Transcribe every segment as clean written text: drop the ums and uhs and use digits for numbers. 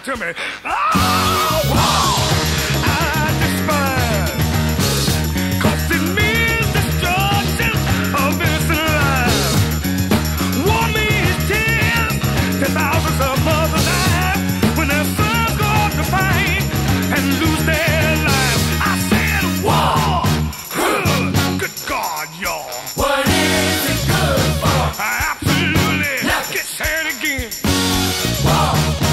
to me. Oh, wow, I despise. Cause it means destruction of innocent lives. War means tears to thousands of mothers' lives when their sons go off to fight and lose their lives. I said war. Good God, y'all. What is it good for? Absolutely. Get said again. War.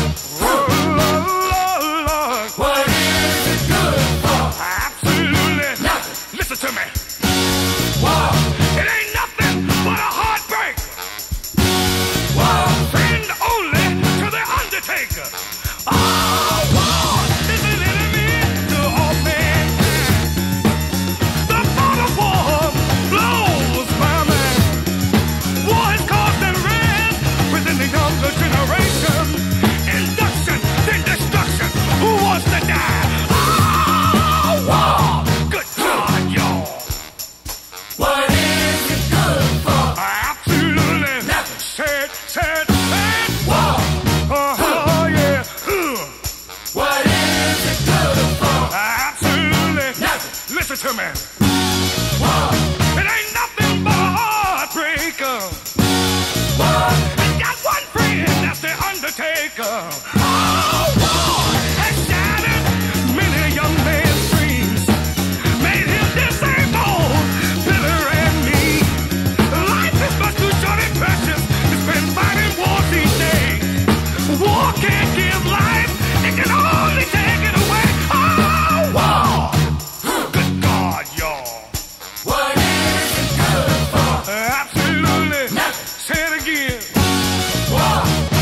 Lord. What is it good for? Absolutely. Nothing. Listen to me. War. It ain't nothing but a heartbreak. War. Friend only to the undertaker. Oh, war is an enemy to all mankind. The thought of war blows my mind. War has caused unrest within the younger generation. Induction, then destruction. Who wants to die? Oh, war. Good God, y'all. What is it good for? Absolutely. Nothing. Said. War. Oh, yeah. What is it good for? Absolutely. Nothing. Listen to me. War. It ain't nothing but a heartbreaker. War. It's got one friend, that's the undertaker. Oh, war has shattered many a young man's dreams. Made him disabled, bitter and mean. Life is much too short and precious to spend fighting wars each day. War can't give life, it can only take it away. Oh, war. Good God, y'all. What is it good for? Absolutely. Nothing. Say it again. War.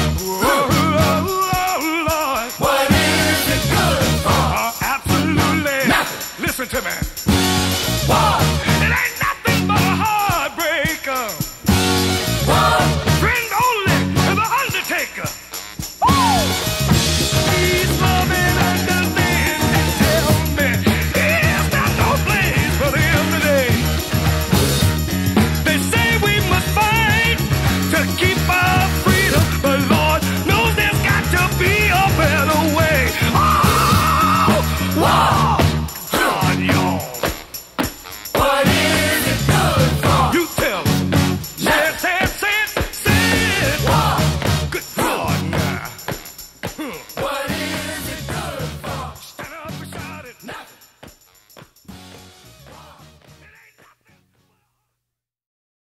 Oh, Lord. What is it good for? Absolutely. Nothing. Listen to me. War. It ain't nothing but a heartbreaker. War. Friend only to the undertaker. Woo! Please love and understand and tell me it's not no place for them today. They say we must fight to keep our freedom, but Lord knows there's got to be a better way. Oh, war